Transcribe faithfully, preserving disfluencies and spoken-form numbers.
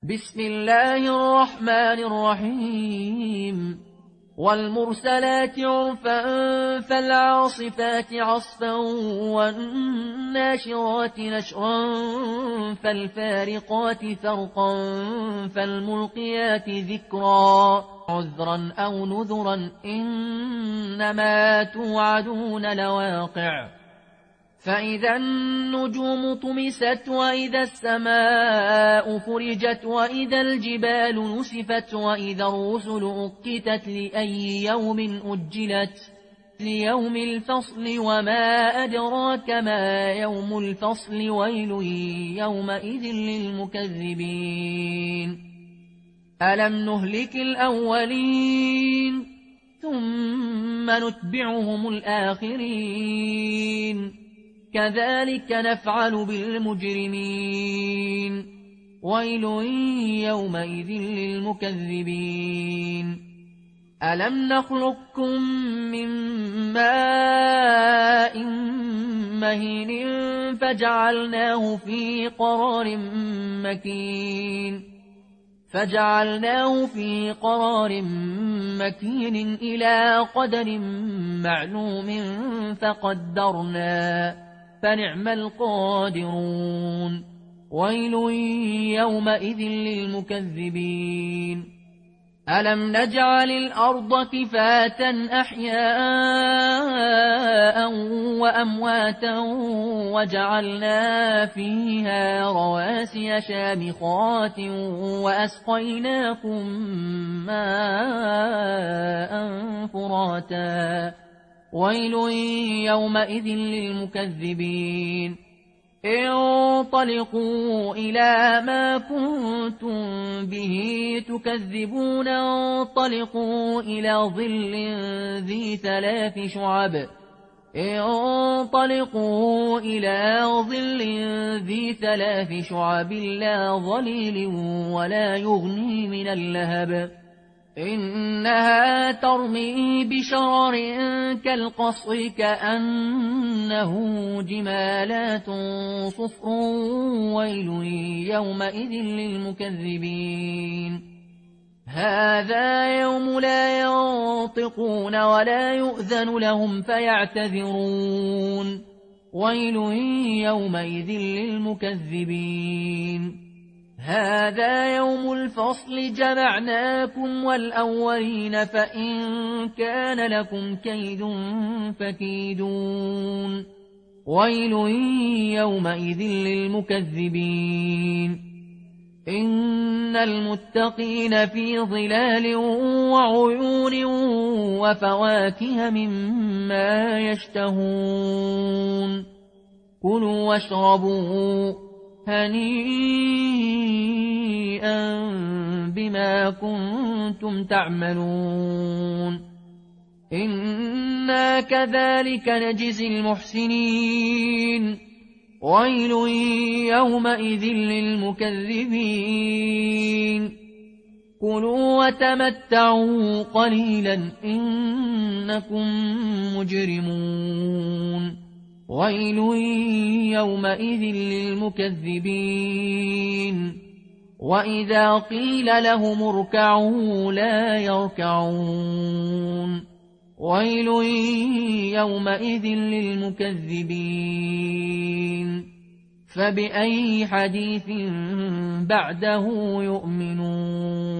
بسم الله الرحمن الرحيم والمرسلات عرفا فالعاصفات عصفا والناشرات نشرا فالفارقات فرقا فالملقيات ذكرا عذرا أو نذرا إنما توعدون لواقع فإذا النجوم طمست وإذا السماء فرجت وإذا الجبال نسفت وإذا الرسل أقتت لأي يوم أجلت ليوم الفصل وما أدراك ما يوم الفصل ويل يومئذ للمكذبين ألم نهلك الأولين ثم نتبعهم الآخرين كذلك نفعل بالمجرمين ويل يومئذ للمكذبين ألم نخلقكم من ماء مهين فجعلناه في قرار مكين فجعلناه في قرار مكين إلى قدر معلوم فقدرنا فنعم القادرون ويل يومئذ للمكذبين ألم نجعل الأرض كفاة أحياء وأمواتا وجعلنا فيها رواسي شامخات وأسقيناكم ماء فراتا ويل يومئذ للمكذبين انطلقوا إلى ما كنتم به تكذبون انطلقوا إلى ظل ذي ثلاث شعب انطلقوا إلى ظل ذي ثلاث شعب لا ظليل ولا يغني من اللهب إنها ترمي بشرر كالقصر كأنه جمالات صفر ويل يومئذ للمكذبين هذا يوم لا ينطقون ولا يؤذن لهم فيعتذرون ويل يومئذ للمكذبين هذا يوم الفصل جمعناكم والأولين فإن كان لكم كيد فكيدون ويل يومئذ للمكذبين إن المتقين في ظلال وعيون وفواكه مما يشتهون كلوا واشربوا هنيئا بما كنتم تعملون إنا كذلك نجزي المحسنين ويل يومئذ للمكذبين كلوا وتمتعوا قليلا إنكم مجرمون ويل يومئذ للمكذبين وإذا قيل لهم اركعوا لا يركعون ويل يومئذ للمكذبين فبأي حديث بعده يؤمنون